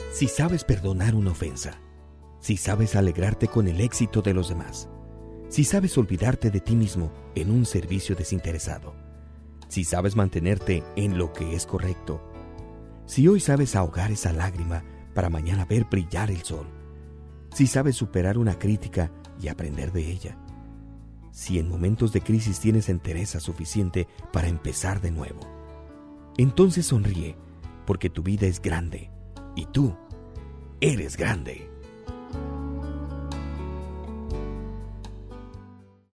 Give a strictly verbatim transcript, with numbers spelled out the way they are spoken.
Si sabes perdonar una ofensa, si sabes alegrarte con el éxito de los demás, si sabes olvidarte de ti mismo en un servicio desinteresado, si sabes mantenerte en lo que es correcto, si hoy sabes ahogar esa lágrima para mañana ver brillar el sol, si sabes superar una crítica y aprender de ella, si en momentos de crisis tienes entereza suficiente para empezar de nuevo, entonces sonríe, porque tu vida es grande y tú eres grande.